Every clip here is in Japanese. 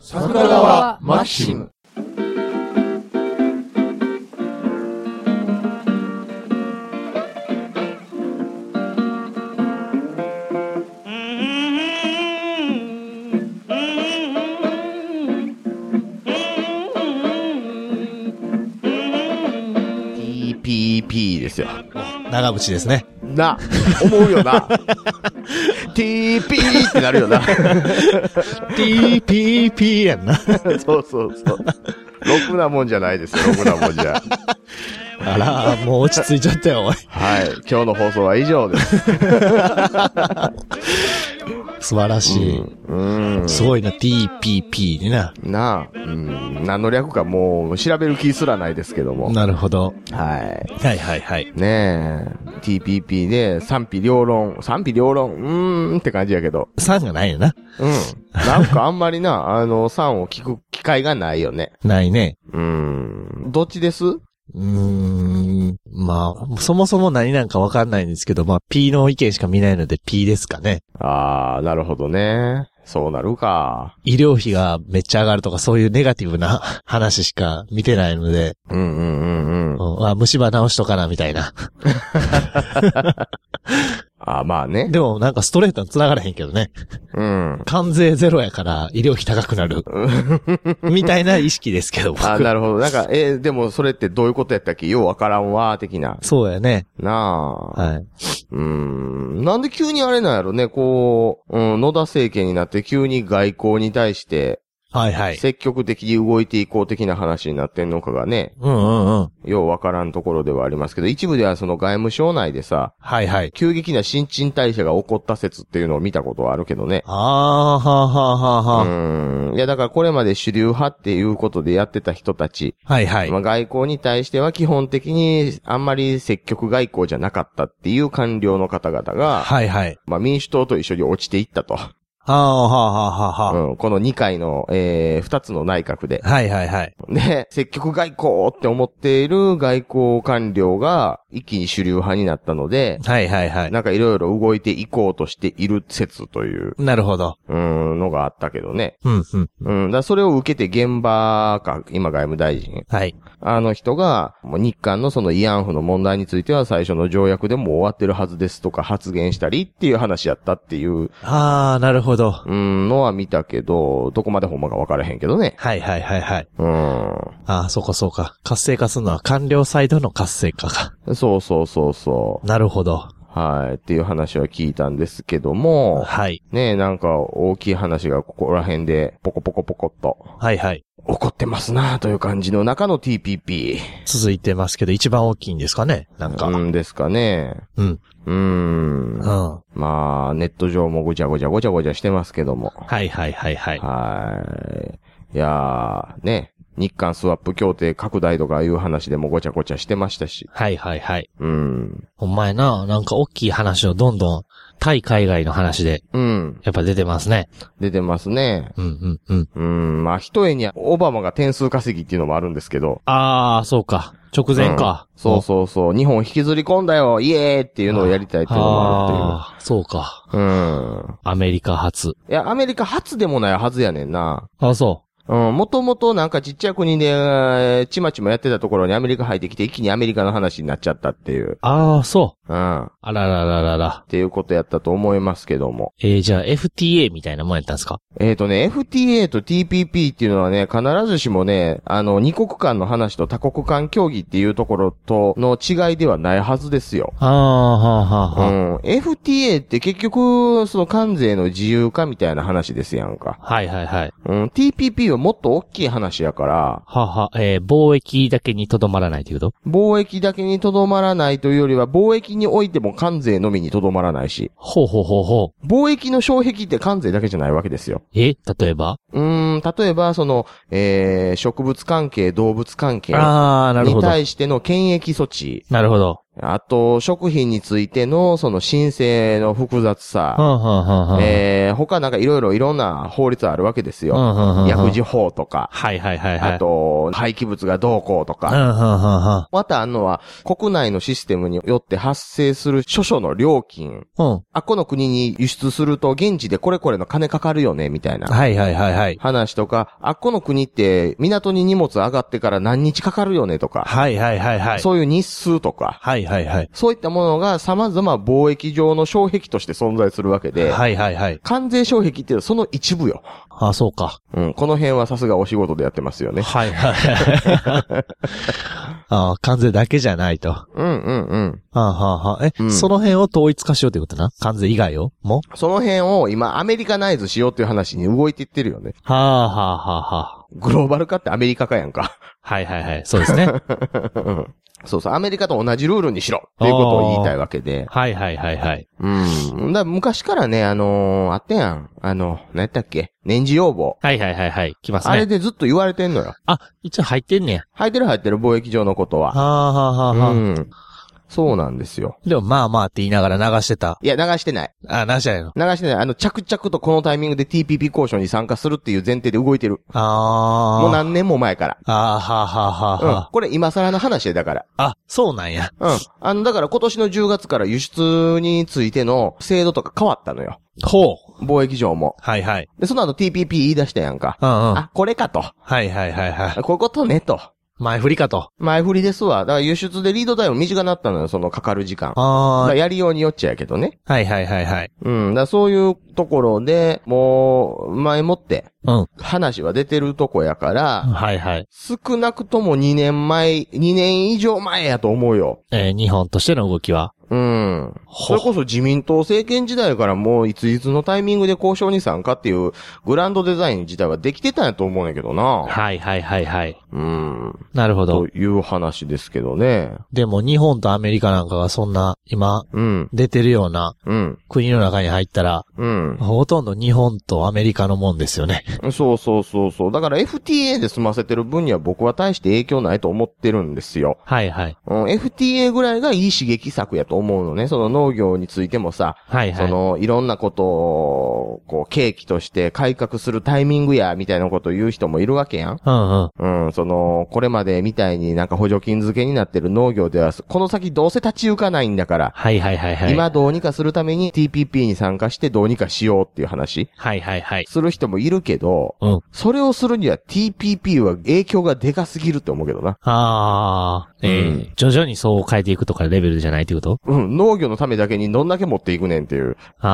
桜川マキシム。 TPP ですよ。 長渕ですね。 な、思うよな。TP ってなるよな。 TPP やんな。 そうそうそう。ろくなもんじゃないですよ、ろくなもんじゃ。 あら、もう落ち着いちゃったよ、おい。 はい。今日の放送は以上です。 素晴らしい。すごいな、TPP にな。 なあ、何の略かもう調べる気すらないですけども。 なるほど。 はい。 はいはいはい。 ねえ、TPP で賛否両論って感じやけど。 3がないよな。 なんかあんまりな、3を聞く機会がないよね。 ないね。 どっちです？ まあ、そもそも何なんかわかんないんですけど、まあ、P の意見しか見ないので P ですかね。 ああ、なるほどね。そうなるか。 医療費がめっちゃ上がるとかそういうネガティブな話しか見てないので。虫歯直しとかなみたいな。 あ、まあね。 でもなんかストレートに繋がらへんけどね。関税ゼロやから医療費高くなる。みたいな意識ですけど。 あ、なるほど。なんか、でもそれってどういうことやったっけ？ようわからんわ、的な。 そうやね。 なあ。 はい。 なんで急にあれなんやろね、こう、野田政権になって急に外交に対して、 はいはい。 積極的に動いていこう的な話になってんのかがね。ようわからんところではありますけど、一部ではその外務省内でさ、 はいはい。 急激な新陳代謝が起こった説っていうのを見たことはあるけどね。いや、だからこれまで主流派っていうことでやってた人たち。 はいはい。 まあ、外交に対しては基本的にあんまり積極外交じゃなかったっていう官僚の方々が、 はいはい。 まあ、民主党と一緒に落ちていったと。この2回の、2つの内閣で。 はいはいはい。 で、積極外交って思っている外交官僚が一気に主流派になったので、 はいはいはい。 なんかいろいろ動いていこうとしている説という。 なるほど。 のがあったけどね。だそれを受けて現場か、今外務大臣。 はい。 あの人が、日韓のその慰安婦の問題については最初の条約でも終わってるはずですとか発言したりっていう話やったっていう。 あー、なるほど。 のは見たけど、どこまでほんまか分からへんけどね。 はいはいはいはい。あー、そうかそうか。活性化するのは官僚サイドの活性化か。 そうそうそうそう。 なるほど。 はい。っていう話は聞いたんですけども。 はい。 ねえ、なんか大きい話がここら辺でポコポコポコっと。 はいはい。 起こってますなという感じの中の TPP。 続いてますけど、一番大きいんですかねなんか。 ですかね。まあ、ネット上もごちゃごちゃしてますけども。 はいはいはいはい。 はい。いやー、ね。日韓スワップ協定拡大とかいう話でもごちゃごちゃしてましたし。 はいはいはい。ほんまやな。なんか大きい話をどんどん、対海外の話で。やっぱ出てますね。 出てますね。まあ、一重にオバマが点数稼ぎっていうのもあるんですけど。 あー、そうか。直前か。 そうそうそう。日本引きずり込んだよイエーっていうのをやりたいっていうのもあるっていう。 あー、そうか。アメリカ初。 いや、アメリカ初でもないはずやねんな。 あ、そう。 もともとなんかちっちゃい国で、ちまちまやってたところにアメリカ入ってきて一気にアメリカの話になっちゃったっていう。 ああ、そう。 あららららら。 っていうことやったと思いますけども。 じゃあ FTA みたいなもんやったんですか ？FTA と TPP っていうのはね、必ずしもね、二国間の話と多国間協議っていうところとの違いではないはずですよ。FTA って結局、その関税の自由化みたいな話ですやんか。 はいはいはい。 TPP はもっと大きい話やから。 貿易だけにとどまらないということ？ 貿易だけにとどまらないというよりは、貿易においても関税のみにとどまらないし。貿易の障壁って関税だけじゃないわけですよ。 例えば？ 例えば、その、植物関係、動物関係に対しての検疫措置。 なるほど。 あと、食品についての、その申請の複雑さ。他なんかいろんな法律あるわけですよ。薬事法とか。あと、廃棄物がどうこうとか。またあんのは、国内のシステムによって発生する諸々の料金。あ、この国に輸出すると現地でこれこれの金かかるよね、みたいな。話とか、あ、この国って港に荷物上がってから何日かかるよねとか。そういう日数とか。そういったものが様々貿易上の障壁として存在するわけで。関税障壁っていうのはその一部よ。 あ、そうか。 この辺はさすがお仕事でやってますよね。 あ、関税だけじゃないと。その辺を統一化しようってことな？関税以外をも？ その辺を今アメリカナイズしようっていう話に動いていってるよね。グローバル化ってアメリカ化やんか。 そうですね。 そうそう、アメリカと同じルールにしろっていうことを言いたいわけで。だ昔からね、あったやん。何やったっけ？年次要望。 来ますね。 あれでずっと言われてんのよ。 あ、一応入ってんねや。 入ってる貿易上のことは。そうなんですよ。 でもまあまあって言いながら流してた。 いや、流してない。 あ、流してないの？ 流してない。着々とこのタイミングで TPP 交渉に参加するっていう前提で動いてる。もう何年も前から。これ今更の話だから。 あ、そうなんや。 だから今年の10月から輸出についての制度とか変わったのよ。貿易上も。で、その後 TPP 言い出したやんか。あ、これかと。こういうことねと。 前振りかと。 前振りですわ。だから輸出でリードタイム短くなったのよ、そのかかる時間。やりようによっちゃやけどね。だからそういうところで、もう、前もって、話は出てるとこやから、少なくとも2年以上前やと思うよ。 日本としての動きは。 それこそ自民党政権時代からもういつのタイミングで交渉に参加っていうグランドデザイン自体はできてたんやと思うんやけどな。 なるほど。 という話ですけどね。 でも日本とアメリカなんかがそんな今、出てるような国の中に入ったら、ほとんど日本とアメリカのもんですよね。 そう。だから FTA で済ませてる分には僕は大して影響ないと思ってるんですよ。FTA ぐらいがいい刺激策やと思うのね。その農業についてもさ、そのいろんなことをこう契機として改革するタイミングやみたいなことを言う人もいるわけやん。そのこれまでみたいになんか補助金付けになってる農業ではこの先どうせ立ち行かないんだから、今どうにかするために TPP に参加してどうにかしようっていう話、する人もいるけど、それをするには TPP は影響がでかすぎるって思うけどな。 徐々にそう変えていくとかレベルじゃないってこと？ 農業のためだけにどんだけ持っていくねんっていう。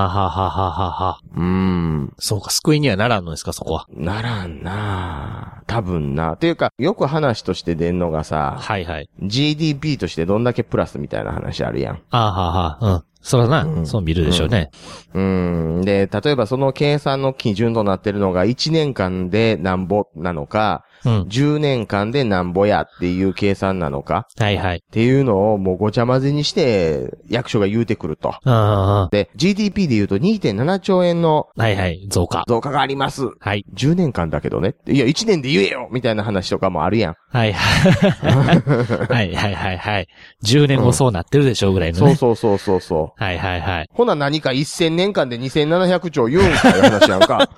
そうか、救いにはならんのですか、そこは。 ならんな多分な。っていうか、よく話として出んのがさ、GDP としてどんだけプラスみたいな話あるやん。 そらな、そう見るでしょうね。 で、例えばその計算の基準となってるのが1年間でなんぼなのか、10年間でなんぼやっていう計算なのか、っていうのをもうごちゃ混ぜにして役所が言うてくると。で、GDP で言うと 2.7 兆円の増加があります。10年間だけどね。いや、1年で言えよみたいな話とかもあるやん。 10年後そうなってるでしょうぐらいのね。 そう。ほな何か1000年間で2700兆言うんかいう話やんか。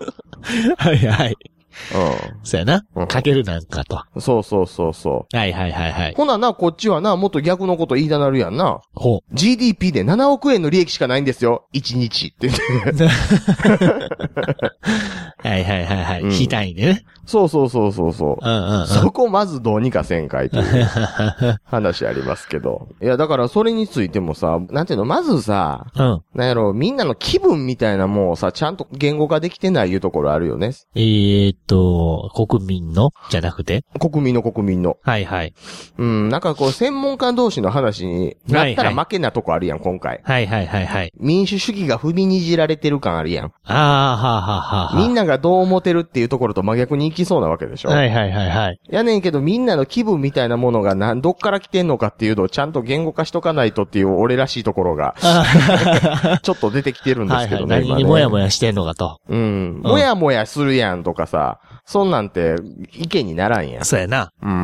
そうやな。かけるなんかと。 そう。ほなな、こっちはな、もっと逆のこと言いたなるやんな。GDP で7億円の利益しかないんですよ。1日って言って。 引きたいね。 そう。そこまずどうにかせんかいという話ありますけど。いや、だからそれについてもさ、なんていうの、まずさ、なんやろ、みんなの気分みたいなもんをさ、ちゃんと言語化できてないいうところあるよね。 国民のじゃなくて国民の。なんかこう、専門家同士の話になったら負けなとこあるやん、今回。民主主義が踏みにじられてる感あるやん。みんながどう思ってるっていうところと真逆に行きそうなわけでしょ。やねんけど、みんなの気分みたいなものがどっから来てんのかっていうのをちゃんと言語化しとかないとっていう俺らしいところが、ちょっと出てきてるんですけどね。 何にもやもやしてんのかと。 もやもやするやんとかさ、そんなんて意見にならんやん。 そうやな。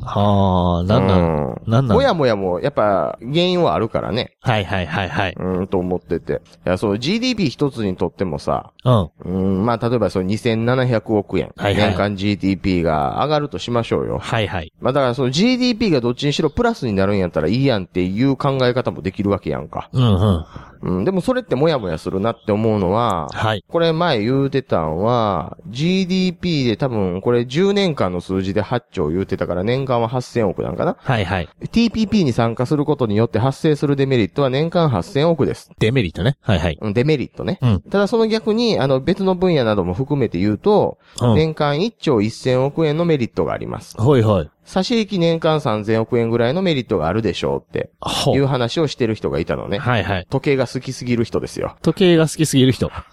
はあ、なんもやもやも、やっぱ、原因はあるからね。 はいはいはいはい。 と思ってて。いや、GDP 一つにとってもさ、まあ、例えば2700億円。はいはい。年間 GDP が上がるとしましょうよ。 はいはい。 まあ、だからGDP がどっちにしろプラスになるんやったらいいやんっていう考え方もできるわけやんか。でもそれってもやもやするなって思うのは、はい。これ前言うてたんは、GDP で多分これ10年間の数字で8兆言うてたから年間は8000億なんかな。はいはい。TPP に参加することによって発生するデメリットは年間8000億です。 デメリットね。はいはい。 デメリットね。ただその逆に、別の分野なども含めて言うと、年間1兆1000億円のメリットがあります。 はいはい。 差し引き年間3000億円ぐらいのメリットがあるでしょうっていう話をしてる人がいたのね。はいはい。時計が好きすぎる人ですよ。 時計が好きすぎる人。はい。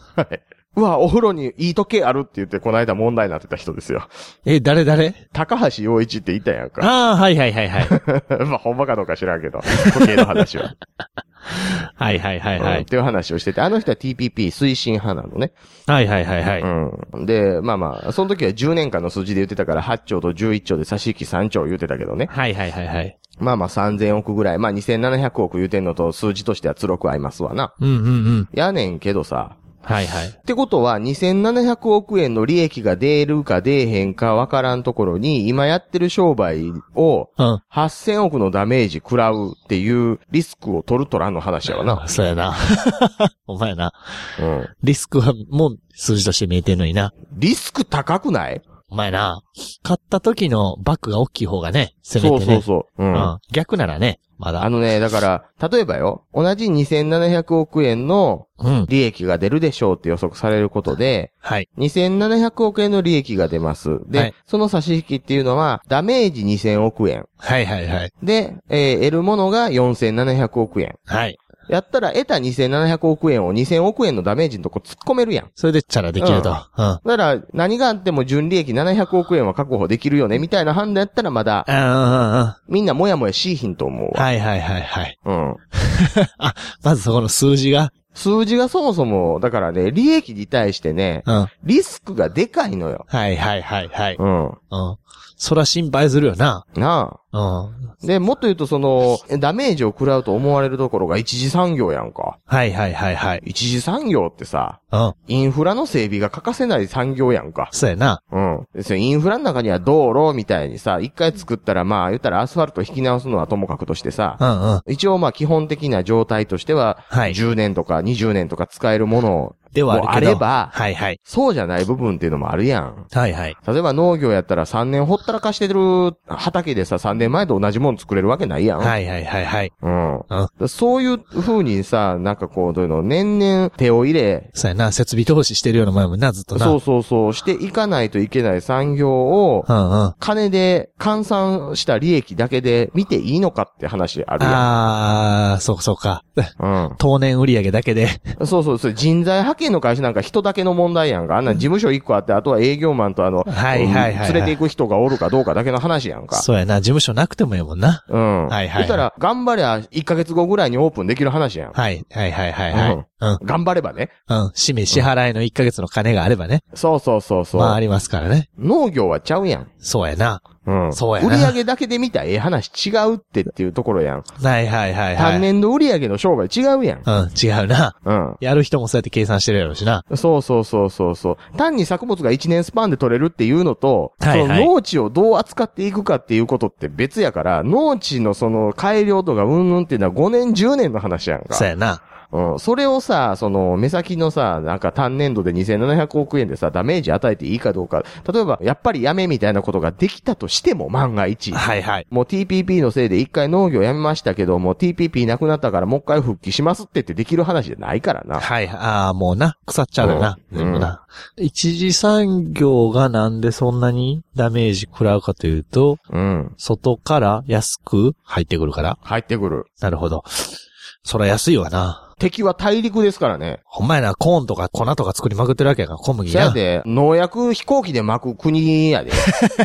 うわ、お風呂にいい時計あるって言ってこの間問題になってた人ですよ。 誰高橋陽一って言ったやんか。 ああ、はいはいはいはい。 まあ、ほんまかどうか知らんけど、時計の話は。 はいはいはいはい。 っていう話をしてて、あの人は TPP 推進派なのね。 はいはいはいはい。 で、まあまあ、その時は10年間の数字で言ってたから8兆と11兆で差し引き3兆言ってたけどね。 はいはいはいはい。 まあまあ3000億ぐらい、まあ2700億言うてんのと数字としては強く合いますわな。やねんけどさ、 はいはい。 ってことは、2700億円の利益が出るか出えへんかわからんところに、今やってる商売を、8000億のダメージ食らうっていうリスクを取る取らんの話やわな。 そうやな。お前な。リスクはもう数字として見えてんのにな。 リスク高くない？ お前な。買った時のバックが大きい方がね、せめてね。そう。逆ならね。まだ。 だから、例えばよ、同じ2700億円の利益が出るでしょうって予測されることで、はい。2700億円の利益が出ます。で、はい、その差し引きっていうのは、ダメージ2000億円。 はいはいはい。 で、得るものが4700億円。はい。やったら得た2700億円を2000億円のダメージのとこ突っ込めるやん。 それでチャラできると。だから何があっても純利益700億円は確保できるよねみたいな判断やったらまだ、みんなもやもやしいひんと思うわ。 はいはいはいはい。まずそこの数字がそもそも、だからね、利益に対してね、リスクがでかいのよ。 はいはいはいはい。そら心配するよな。 で、もっと言うとダメージを食らうと思われるところが一次産業やんか。 はいはいはいはい。 一次産業ってさ、インフラの整備が欠かせない産業やんか。 そうやな。 インフラの中には道路みたいにさ、一回作ったらまあ言ったらアスファルト引き直すのはともかくとしてさ、一応まあ基本的な状態としては、10年とか20年とか使えるものを、 ではあれば、 はいはい。 そうじゃない部分っていうのもあるやん。 はいはい。 例えば農業やったら3年ほったらかしてる畑でさ、3年前と同じもの作れるわけないやん。 はいはいはいはい。 そういう風にさ、なんかこう、どういうの、年々手を入れ。 そうやな、設備投資してるような前もな、ずっとな。 そう、していかないといけない産業を、金で換算した利益だけで見ていいのかって話あるやん。 そうか。当年売上だけで。 そう、人材派遣の会社なんか人だけの問題やんか。あんな事務所1個あって、あとは営業マンと連れて行く人がおるかどうかだけの話やんか。 そうやな、事務所なくてもいいもんな。 はい。そしたら、頑張りゃ1ヶ月後ぐらいにオープンできる話やん。 はい。 頑張ればね。 支払いの1ヶ月の金があればね。 そう。 まあありますからね。 農業はちゃうやん。 そうやな。そうやな。売上だけで見たら話違うっていうところやん。 はい。 単年度売上の商売違うやん。 違うな。やる人もそうやって計算してるやろうしな。 そう。単に作物が1年スパンで取れるっていうのと、その農地をどう扱っていくかっていうことって別やから、農地の改良とかっていうのは5年10年の話やんか。 そうやな。 それをさ、目先のさ、なんか単年度で2700億円でさ、ダメージ与えていいかどうか。例えば、やっぱりやめみたいなことができたとしても、万が一。 はいはい。 もう TPP のせいで一回農業やめましたけど、もう TPP なくなったからもう一回復帰しますってできる話じゃないからな。 はい。もうな、腐っちゃうよな。一次産業がなんでそんなにダメージ食らうかというと、外から安く入ってくるから。 入ってくる。 なるほど。そら安いわな。 敵は大陸ですからね。 ほんまやな、コーンとか粉とか作りまくってるわけやから、小麦な。 そやで、農薬飛行機で巻く国やで。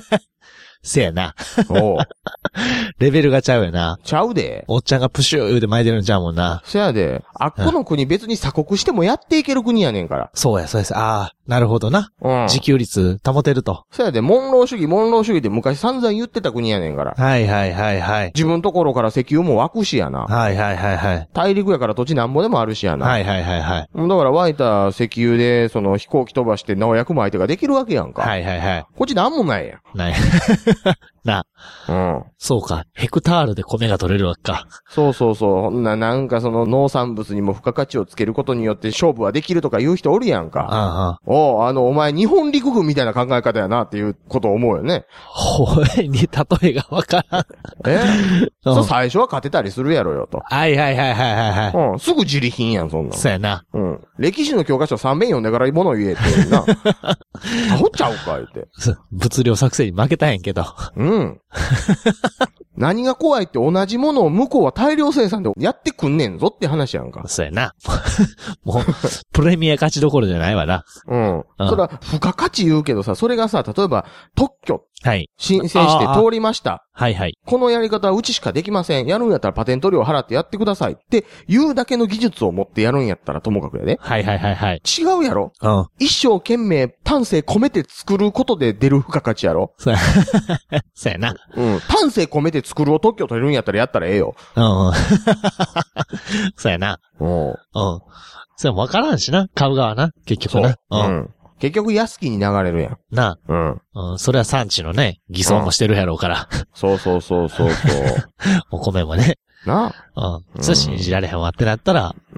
せやな。 おうレベルがちゃうよな。 ちゃうで。 おっちゃんがプシュー言うて巻いてるんちゃうもんな。 せやで。あっこの国別に鎖国してもやっていける国やねんから。 そうや、そうや。ああ、なるほどな。うん。自給率保てると。 せやで、モンロー主義って昔散々言ってた国やねんから。 はいはいはいはい。 自分ところから石油も湧くしやな。 はいはいはいはい。 大陸やから土地なんぼでもあるしやな。 はいはいはいはい。 だから湧いた石油で、その飛行機飛ばして農薬も相手ができるわけやんか。 はいはいはい。 こっちなんもないやん。 ない。な。 うん。 そうか。ヘクタールで米が取れるわけか。 そうそうそう。なんかその農産物にも付加価値をつけることによって勝負はできるとか言う人おるやんか。 ああ。 お前日本陸軍みたいな考え方やなっていうことを思うよね。 ほえに例えがわからん。 そう最初は勝てたりするやろよと。 はいはいはいはいはい。 うん。すぐ自利品やん、そんなん。 そうやな。 うん。歴史の教科書3遍読んでから物言えってな。アホちゃうか、言って。 物量作戦に負けたんやけど。 うん。何が怖いって同じものを向こうは大量生産でやってくんねんぞって話やんか。 そうやな。もう、プレミア価値どころじゃないわな。 うん。それは付加価値言うけどさ、それがさ、例えば特許。 はい。 申請して通りました。 はいはい。 このやり方はうちしかできません。やるんやったらパテント料払ってやってくださいって言うだけの技術を持ってやるんやったらともかくやで。 はいはいはいはい。 違うやろ。 うん。 一生懸命丹精込めて作ることで出る付加価値やろ。 そうやな。 うん。丹精込めて作るを特許取れるんやったらやったらええよ。 うん。そうやな。 うん。 それもわからんしな。買う側な。結局な。 うん。結局安きに流れるやん。 なあ。うん。それは産地のね、偽装もしてるやろうから。 そう。 お米もね。 なあ。うん。それ信じられへんわってなったら、 うん。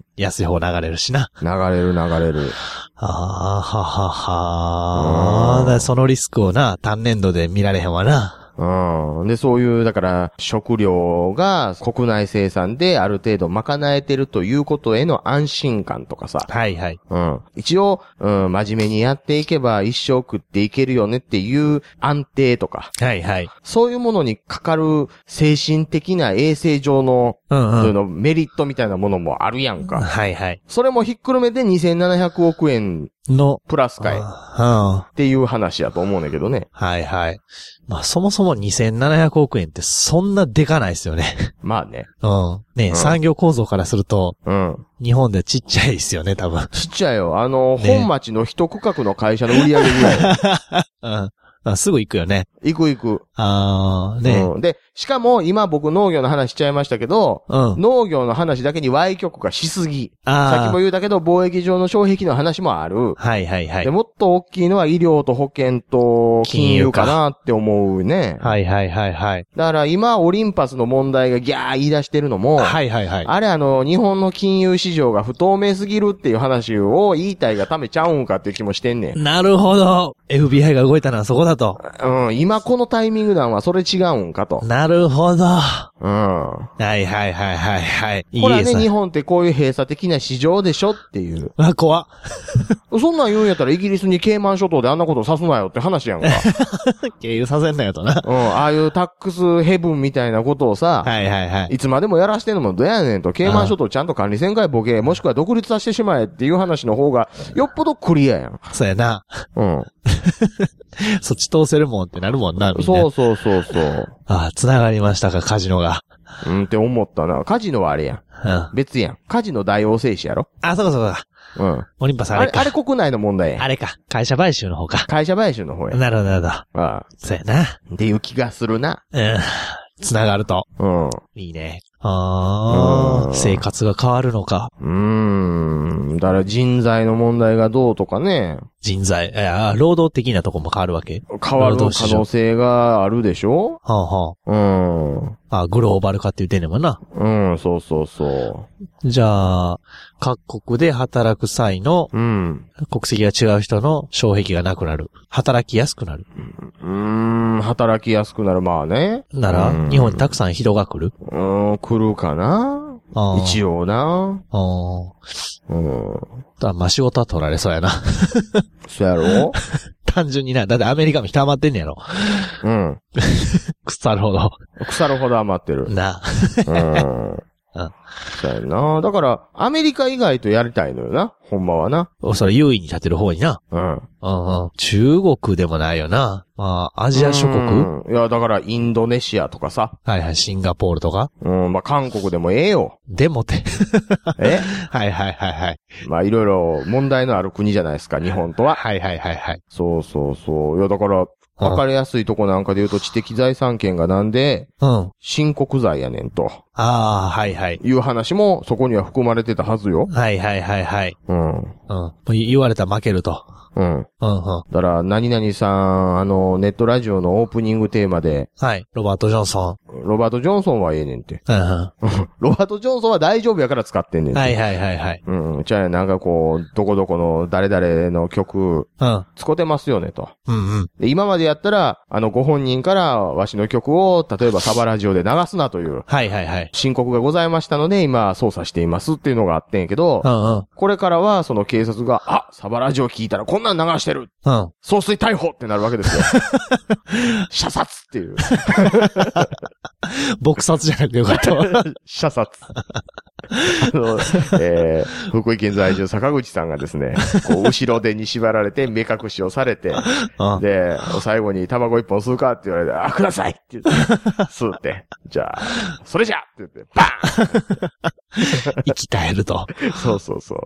安い方流れるしな。 流れる。 ああ、ははは。だそのリスクをな、単年度で見られへんわな。 うん。で、そういう、だから、食料が国内生産である程度賄えてるということへの安心感とかさ。 はいはい。 うん。一応、真面目にやっていけば一生食っていけるよねっていう安定とか。 はいはい。 そういうものにかかる精神的な衛生上の、メリットみたいなものもあるやんか。 はいはい。 それもひっくるめて2700億円のプラスかいっていう話やと思うんだけどね。 はいはい。まあそもそも2700億円ってそんなでかないですよね。 まあね。 ね、産業構造からすると、日本でちっちゃいですよね、多分。 ちっちゃいよ。本町の一区画の会社の売り上げぐらい。 すぐ行くよね。 行く。 ね、 で、しかも今僕農業の話しちゃいましたけど、農業の話だけに歪曲がしすぎ。さっきも言うたけど、貿易上の障壁の話もある。 はいはいはい。 で、もっと大きいのは医療と保険と金融かなって思うね。 はいはいはいはい。 だから今オリンパスの問題がギャー言い出してるのも、 はいはいはい。 あれ日本の金融市場が不透明すぎるっていう話を言いたいがためちゃうんかっていう気もしてんねん。 なるほど。FBI が動いたのはそこだと。 今このタイミングなんはそれ違うんかと。 なるほど。はいはいはいはいはい。 ほらね、日本ってこういう閉鎖的な市場でしょっていう。 怖っ。 そんなん言うんやったらイギリスにケイマン諸島であんなことをさすなよって話やんか。 経由させんなよとな。 ああいうタックスヘブンみたいなことをさ、 はいはいはい。 いつまでもやらしてんのもどうやねんと、ケイマン諸島ちゃんと管理旋回ボケ、もしくは独立させてしまえっていう話の方が、よっぽどクリアやん。 そうやな。そっち通せるもんってなるもんな、みんな。 そう。 繋がりましたか、カジノが。 って思ったな。カジノはあれやん。別やん。カジノ大王製紙やろ。 そうか。オリンパスあれか。 あれ国内の問題やん。 あれか。会社買収の方か。 会社買収の方や。 なるほど。そうやな。 っていう気がするな。 繋がると。いいね。生活が変わるのか。 だから人材の問題がどうとかね。 人材、労働的なとこも変わるわけ？ 変わる可能性があるでしょ？ グローバル化って言ってんねんもんな。 そう。 じゃあ、各国で働く際の、国籍が違う人の障壁がなくなる。働きやすくなる。 働きやすくなる、まあね。 なら、日本にたくさん人が来る？ 来るかな？一応な。 まあ、仕事は取られそうやな。 そうやろ？ 単純にな。だってアメリカも人余ってんねやろ。腐るほど。 腐るほど余ってる。 な。 そうやな。だから、アメリカ以外とやりたいのよな。 ほんまはな。 それ優位に立てる方にな。 うん。 中国でもないよな。まあ、アジア諸国？ いや、だからインドネシアとかさ。 はいはい、シンガポールとか。 まあ、韓国でもええよ。 でもって。 えはいはいはいはい。 まあ、いろいろ問題のある国じゃないですか、日本とは。 はいはいはいはい。 そうそうそう。いや、だから、わかりやすいとこなんかで言うと、知的財産権がなんで、申告罪やねんと。 ああ、はいはい。 いう話も、そこには含まれてたはずよ。 はいはいはいはい。言われたら負けると。だから、何々さん、ネットラジオのオープニングテーマで。はい。ロバート・ジョンソン。ロバート・ジョンソンはええねんって。ロバート・ジョンソンは大丈夫やから使ってんねんって。 はいはいはいはい。 じゃあなんかこう、どこどこの誰々の曲、使ってますよねと。で今までやったら、ご本人からわしの曲を、例えばサバラジオで流すなという。 はいはいはい。 申告がございましたので、今操作していますっていうのがあってんけど、これからはその警察が、サバラジオ聞いたらこんなん流してる。総帥逮捕ってなるわけですよ。射殺っていう。 撲殺じゃなくてよかったわ。 射殺。福井県在住坂口さんがですね、こう後ろ手に縛られて目隠しをされて、で、最後にタバコ一本吸うかって言われて、くださいって言って、吸って、じゃあ、それじゃって言って、バーン生き絶えると。 そうそうそう。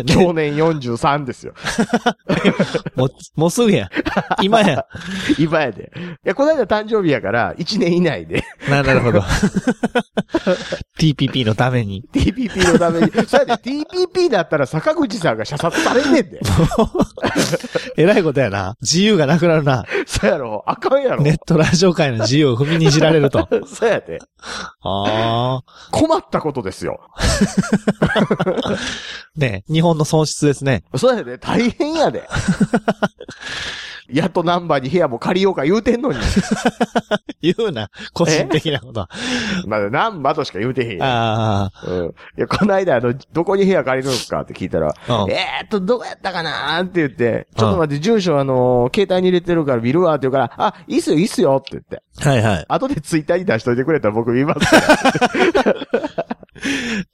去年43ですよ。 もうすぐや。今や。 今やで。いや、この間誕生日やから、1年以内で。 なるほど。TPP のために。 TPP のために。それで TPP だったら坂口さんが射殺されんねんで。 えらいことやな。自由がなくなるな。 そうやろ。あかんやろ。 ネットラジオ界の自由を踏みにじられると。 そうやで。困ったことですよ。 ねえ、日本の損失ですね。 そうやで。大変やで。やっとナンバーに部屋も借りようか言うてんのに。 言うな。個人的なこと。 まだナンバーとしか言うてへんやん。いや、この間どこに部屋借りるんですかって聞いたら、どこやったかなーって言って、ちょっと待って、住所携帯に入れてるから見るわって言うから、いいっすよ、いいっすよって言って。 はいはい。 後でツイッターに出しといてくれたら僕見ますから。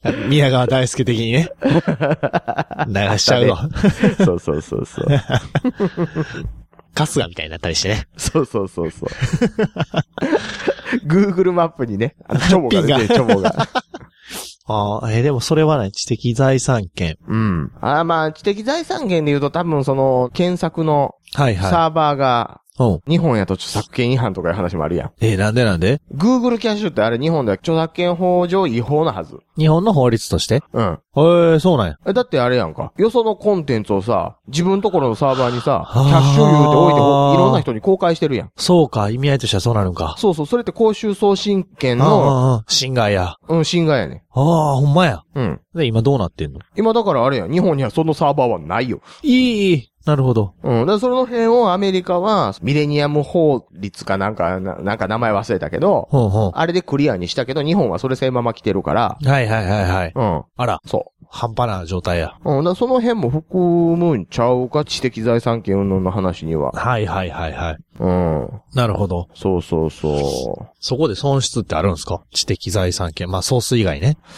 宮川大輔的にね。流しちゃうわ。 そうそうそうそう。 春日みたいになったりしてね。 そうそうそうそう。Google マップにね、チョモが出て、チョモが。 でもそれはね、知的財産権。 まあ、知的財産権で言うと多分検索のサーバーが、日本やと著作権違反とかいう話もあるやん。 なんで Google キャッシュってあれ日本では著作権法上違法なはず。 日本の法律として？そうなんや。 だってあれやんか。よそのコンテンツをさ、自分ところのサーバーにさ、キャッシュ言うて置いていろんな人に公開してるやん。 そうか、意味合いとしてはそうなるんか。 そうそう、それって公衆送信権の、 侵害や。 侵害やね。 ほんまや。で、今どうなってんの？ 今だからあれやん。日本にはそのサーバーはないよ。 いい。なるほど。 だからその辺をアメリカは、ミレニアム法律かなんか名前忘れたけど、あれでクリアにしたけど、日本はそれそのまま来てるから。 はいはいはいはい。あら。 そう。 半端な状態や。 だからその辺も含むんちゃうか、知的財産権云々の話には。 はいはいはいはい。なるほど。 そうそうそう。 そこで損失ってあるんですか？知的財産権。まあ、ソース以外ね。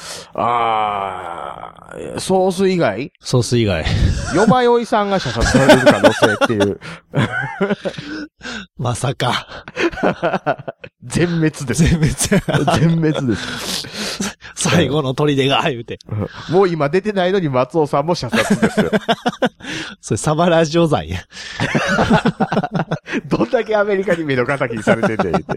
ソース以外？ ソース以外。 よまよいさんが射殺される可能性っていう。 まさか。 全滅です。全滅です。 最後の砦が、言うて。 もう今出てないのに松尾さんも射殺ですよ。 それサバラジオ罪や。 どんだけアメリカに目の敵にされてんだよ、言って。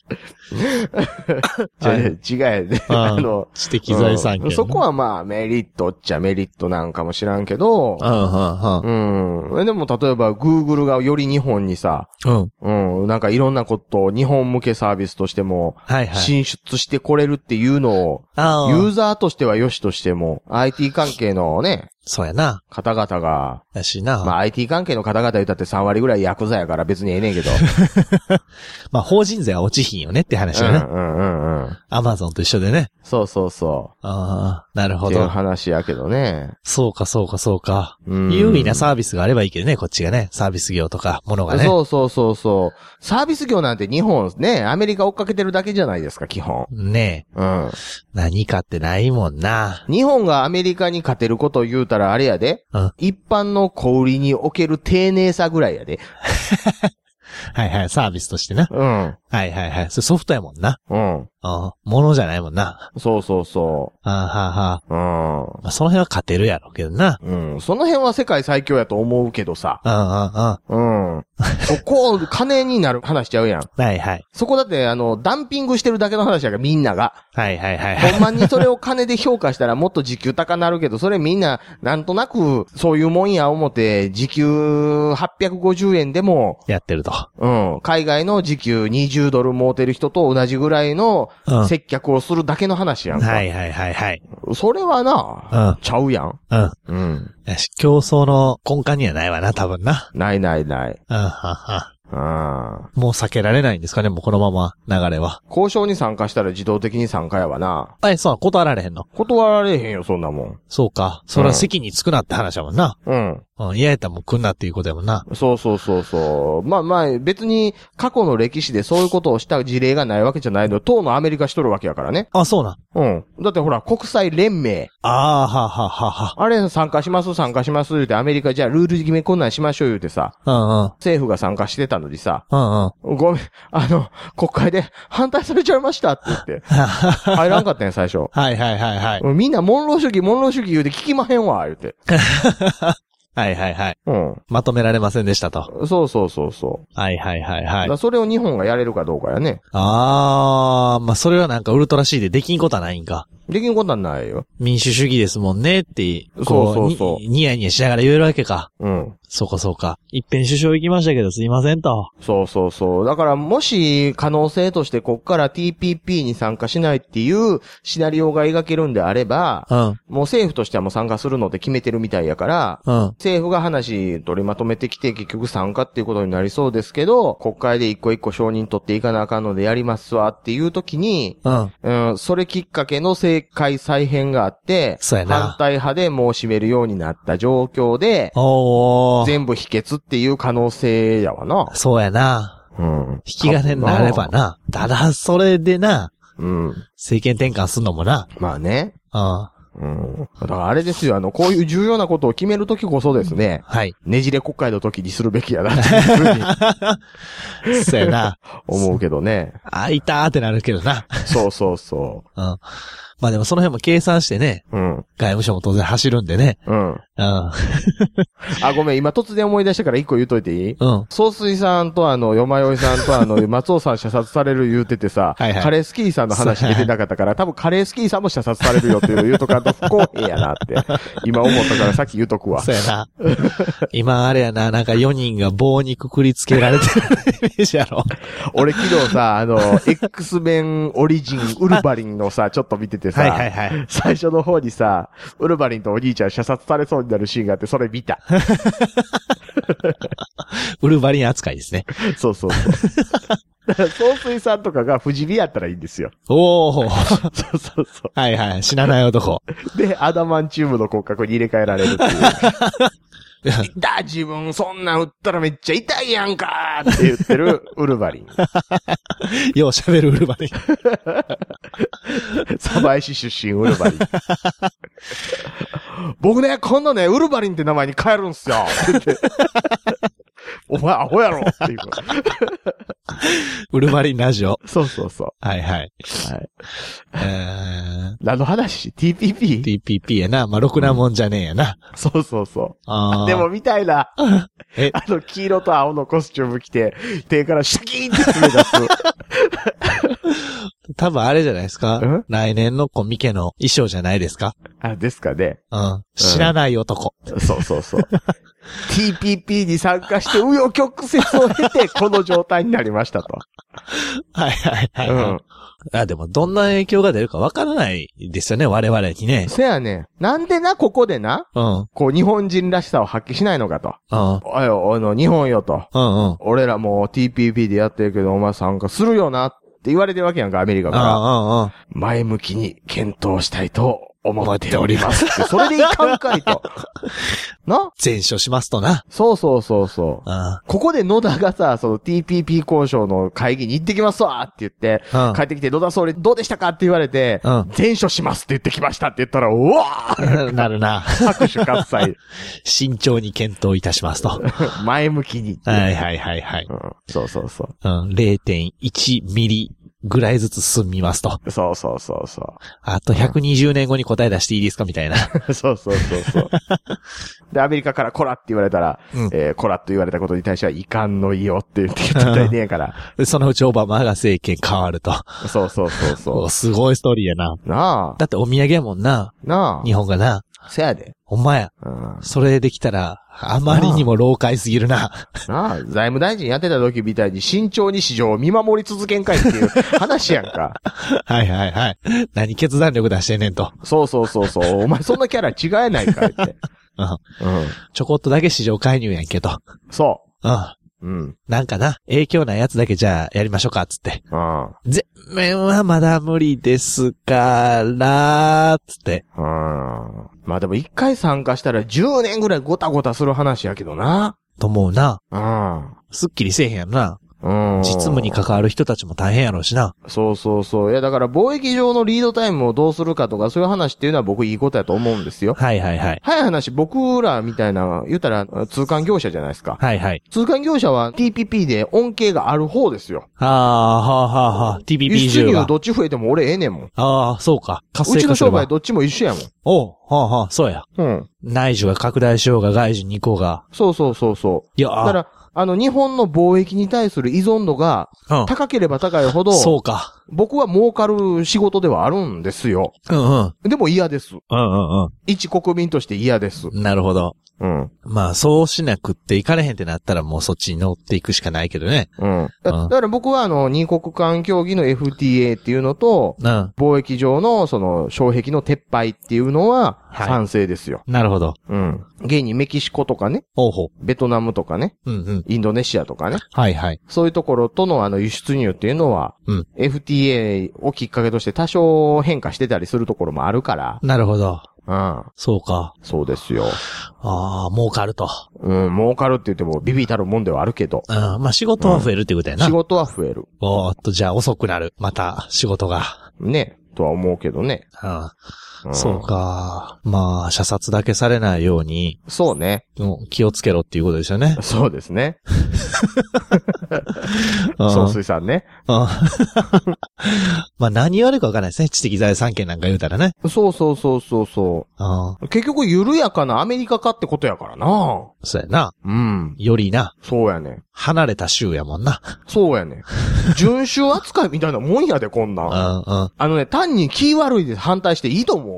違うね。 知的財産権。 そこはまあメリットっちゃメリットなんかも知らんけど、でも例えば Google がより日本にさ、なんかいろんなことを日本向けサービスとしても、進出してこれるっていうのを、ユーザーとしては良しとしても、IT 関係のね、 そうやな。 方々が。 やしな。 まあ IT 関係の方々言ったって3割ぐらいヤクザやから別にええねんけど。 まあ法人税は落ちひんよねって話だね。アマゾンと一緒でね。 そうそうそう。 なるほど。 っていう話やけどね。 そうかそうかそうか。有意なサービスがあればいいけどね、こっちがね。サービス業とか、ものがね。 そうそうそうそう。サービス業なんて日本ね、アメリカ追っかけてるだけじゃないですか、基本。 ねえ。何かってないもんな。 日本がアメリカに勝てることを言うたたらあれやで。一般の小売りにおける丁寧さぐらいやで。 はいはい、サービスとしてな。 うん。 はいはいはい。それソフトやもんな。 うん。 ものじゃないもんな。 そうそうそう。 はあ。うん。その辺は勝てるやろうけどな。 うん。その辺は世界最強やと思うけどさ。うん。そこ、金になる話しちゃうやん。 はいはい。 そこだって、ダンピングしてるだけの話やから、みんなが。 はいはいはい。 ほんまにそれを金で評価したらもっと時給高なるけど、それみんな、なんとなく、そういうもんや思って、時給850円でも、 やってると。 うん。海外の時給20ドル儲てる人と同じぐらいの接客をするだけの話やんか。 はいはいはいはい。 それはな、ちゃうやん。 うん。競争の根幹にはないわな、多分な。 ないないない。 もう避けられないんですかね、もうこのまま流れは。 交渉に参加したら自動的に参加やわな。 そう、断られへんの？ 断られへんよ、そんなもん。 そうか。それは席に着くなって話やもんな。 うん。 嫌やったらもう来んなっていうことやもんな。 そう。まあ、別に過去の歴史でそういうことをした事例がないわけじゃないの。当のアメリカしとるわけやからね。 あ、そうな。 うん。だってほら、国際連盟。あれ参加します言うて、アメリカじゃあルール決めこんなんしましょう言うてさ。政府が参加してたのにさ。ごめん、国会で反対されちゃいましたって言って。入らんかったんや、最初。 はい。 みんなモンロー主義言うて聞きまへんわ、言うて。 はい。うん。まとめられませんでしたと。 そう。 はい。 それを日本がやれるかどうかやね。 まあ、それはなんかウルトラ C でできんことはないんか。 できんことはないよ。 民主主義ですもんねって、 そう。 ニヤニヤしながら言えるわけか。 うん。 そうか。一遍首相行きましたけどすいませんと。 そう。だからもし可能性としてこっから TPP に参加しないっていうシナリオが描けるんであれば、もう政府としてはもう参加するのって決めてるみたいやから、政府が話取りまとめてきて結局参加っていうことになりそうですけど、国会で一個一個承認取っていかなあかんのでやりますわっていう時に、それきっかけの政界再編があって、反対派でもう占めるようになった状況で、全部否決っていう可能性やわな。 そうやな。引き金になればな。ただ、それでな。政権転換すんのもな。 まあね。だからあれですよ、こういう重要なことを決めるときこそですね。 はい。 ねじれ国会の時にするべきやなっていうふうに。そうやな。 思うけどね。 いたーってなるけどな。 そう。 まあでもその辺も計算してね。外務省も当然走るんでね。 ごめん、今突然思い出したから一個言うといていい？総帥さんとよまよいさんと松尾さん射殺される言うててさ、カレースキーさんの話出てなかったから、多分カレースキーさんも射殺されるよっていう言うとかと不公平やなって、今思ったからさっき言うとくわ。 そうやな。今あれやな、なんか4人が棒にくくりつけられてるイメージやろ。 俺昨日さ、X メンオリジンウルヴァリンのさ、ちょっと見ててさ、最初の方にさ、ウルヴァリンとお兄ちゃん射殺されそうになるシーンがあって、それ見た。 ウルヴァリン扱いですね。 そう。総帥さんとかが不死身やったらいいんですよ。 そう。 はい。 死なない男。 で、アダマンチウムの骨格に入れ替えられるっていう。自分そんなん打ったらめっちゃ痛いやんかーって言ってるウルヴァリン。 よう喋るウルヴァリン。鯖江市出身ウルヴァリン。僕ね、今度ね、ウルヴァリンって名前に変えるんすよって言って。お前アホやろっていう。 ウルヴァリンラジオ。 そう。 はい。 何の話？ TPP やな。まあ、ろくなもんじゃねえやな。 そう。でもみたいな。黄色と青のコスチューム着て、手からシャキーンって詰め出す。 多分あれじゃないですか？来年のコミケの衣装じゃないですか？ ですかね。 知らない男。 そう。TPP に参加して紆余曲折を経てこの状態になりましたと。 はい。でもどんな影響が出るかわからないですよね、我々にね。 せやね。なんでな、ここでな。こう日本人らしさを発揮しないのかと。日本よと。俺らも TPP でやってるけどお前参加するよなって言われてるわけやんか、アメリカから。前向きに検討したいと思っておりますって。それでいかんかいと。な前処しますとな。 そうそうそうそう。ここで野田がさ、その TPP 交渉の会議に行ってきますわって言って、帰ってきて野田総理どうでしたかって言われて、前処しますって言ってきましたって言ったら、うわーなるな。 拍手喝采。 慎重に検討いたしますと。 前向きに。 はいはいはいはい。 そうそうそう。 0.1 ミリぐらいずつ進みますと。 そうそうそうそう。 あと120年後に答え出していいですかみたいな。 そうそうそうそう。で、アメリカからコラって言われたら、コラと言われたことに対しては遺憾の意をって言ってたらねえから。 そのうちオバマが政権変わると。 そうそうそうそう。 すごいストーリーやな。 なあ。 だってお土産やもんな。 なあ。 日本がな。 せやで。 ほんまや。それできたら、あまりにも老快すぎるな。 なあ、財務大臣やってた時みたいに慎重に市場を見守り続けんかいっていう話やんか。 はいはいはい。何決断力出してんねんと。 そうそうそうそう。お前そんなキャラ違えないかいって。 ちょこっとだけ市場介入やんけど。 そう。 なんかな、影響ないやつだけじゃあやりましょうか、つって。全面はまだ無理ですから、つって。 まあでも一回参加したら10年ぐらいゴタゴタする話やけどな。 と思うな。すっきりせえへんやろな。実務に関わる人たちも大変やろうしな。 そうそうそう。いやだから貿易上のリードタイムをどうするかとかそういう話っていうのは僕いいことやと思うんですよ。 はいはいはい。 早い話僕らみたいな、言ったら通関業者じゃないですか。 はいはい。 通関業者は TPP で恩恵がある方ですよ。 はあ、TPP 輸出入どっち増えても俺ええねんもん。 ああ、そうか。 うちの商売どっちも一緒やもん。 そうや。内需が拡大しようが外需に行こうが。そうそうそうそう。いや、だから、日本の貿易に対する依存度が高ければ高いほど、 そうか。 僕は儲かる仕事ではあるんですよ。でも嫌です。一国民として嫌です。 なるほど。まあ、そうしなくっていかれへんってなったらもうそっちに乗っていくしかないけどね。だから僕は二国間協議の FTA っていうのと、貿易上のその障壁の撤廃っていうのは賛成ですよ。 なるほど。 現にメキシコとかね。ベトナムとかね。インドネシアとかね。はいはい。そういうところとの輸出入っていうのは、FTA をきっかけとして多少変化してたりするところもあるから。 なるほど。そうか。 そうですよ。 儲かると。 儲かるって言ってもビビたるもんではあるけど。 まあ仕事は増えるってことやな。 仕事は増える。 じゃあ遅くなる。また仕事が。 ね。とは思うけどね。 そうか。まあ、射殺だけされないように。 そうね。 気をつけろっていうことですよね。 そうですね。総水産ね。 まあ何言われるかわからないですね。知的財産権なんか言うたらね。 そうそうそうそうそう。結局緩やかなアメリカ化ってことやからな。 そうやな。よりな。 そうやね。 離れた州やもんな。 そうやね。準州扱いみたいなもんやで、こんなん。単に気悪いで反対していいと思う。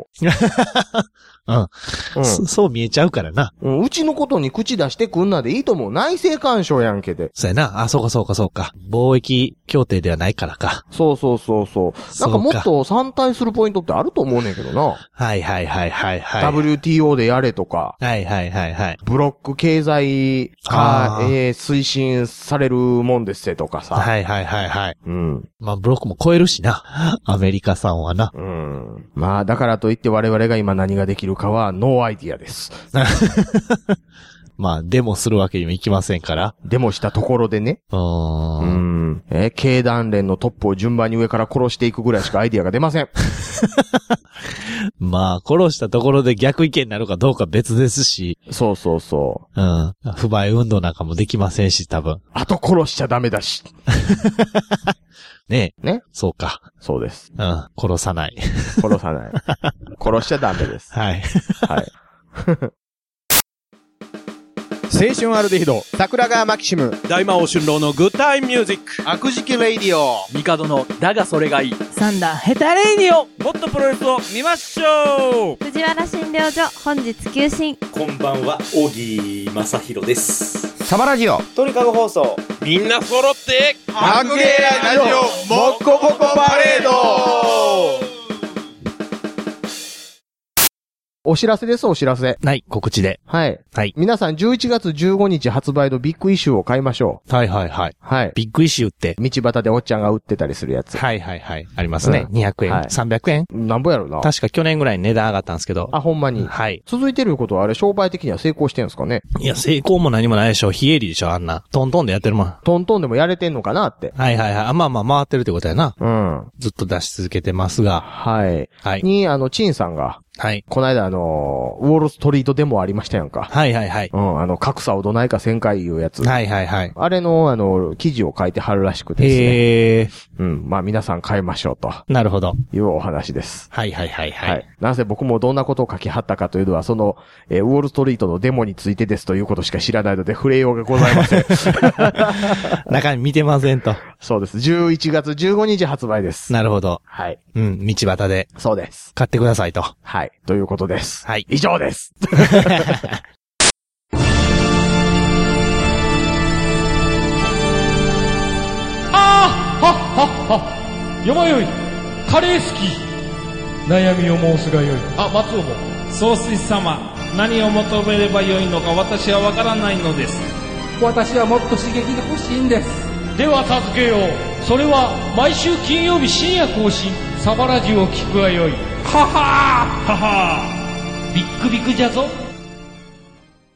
そう見えちゃうからな。 うちのことに口出してくんなでいいと思う。内政干渉やんけで。 そうやな。そうか。貿易協定ではないからか。 そう。なんかもっと反対するポイントってあると思うねんけどな。 はい。 WTO でやれとか。 はい。 ブロック経済化、推進されるもんですせとかさ。 はい。まあブロックも超えるしな。アメリカさんはな。 まあだからといって我々が今何ができるかはノーアイディアです。 まあ、デモするわけにもいきませんから。 デモしたところでね。経団連のトップを順番に上から殺していくぐらいしかアイディアが出ません。 まあ、殺したところで逆意見になるかどうか別ですし。 そう。 不買運動なんかもできませんし、多分。 あと殺しちゃダメだし。 ね。そうか。 そうです。 殺さない。 殺しちゃダメです。 はい。 青春アルデヒド、 桜川マキシム、 大魔王春郎のグッタイムミュージック、 悪事記レイディオ、 帝のだがそれがいい、 サンダーヘタレイディオ、 もっとプロレスを見ましょう。 藤原診療所本日休診。 こんばんは、小木正弘です。 サバラジオ、 鳥かご放送、 みんな揃って白芸ラジオモッコモコパレード。 お知らせです、お知らせ。 はい、告知で。 はい。 はい。 皆さん11月15日発売のビッグイシューを買いましょう。はいはいはい。 はい。 ビッグイシューって。 道端でおっちゃんが売ってたりするやつ。 はいはいはい。ありますね。200円、はい。300円なんぼやろな。 確か去年ぐらいに値段上がったんですけど。 あ、ほんまに。 はい。 続いてることはあれ、商売的には成功してるんですかね。 いや、成功も何もないでしょ。非営利でしょ、あんな。トントンでやってるもん。 トントンでもやれてんのかなって。 はいはいはい。まあまあ回ってるってことやな。 うん。 ずっと出し続けてますが。 はい。 はい。 に、チンさんが。 はい。 この間ウォールストリートデモありましたやんか。 はいはいはい。 うん、格差をどないか1000回言うやつ。 はいはいはい。 あれの、記事を書いてはるらしくてですね。うん、まあ皆さん買いましょうと。 なるほど。 いうお話です。 はいはいはいはい。はい。 なぜ僕もどんなことを書きはったかというのは、ウォールストリートのデモについてですということしか知らないので触れようがございません。 中身見てませんと。 そうです。11月15日発売です。 なるほど。 はい。 うん、道端で。 そうです。 買ってくださいと。 はい。ということです。 はい。 以上です。 よまよい、カレー好き。悩みを申すがよい。あ、松尾も。 総帥様、何を求めればよいのか私はわからないのです。 私はもっと刺激が欲しいんです。では助けよう。それは毎週金曜日深夜更新、サバラジュを聞くがよい。ははーははー。ビックビックじゃぞ。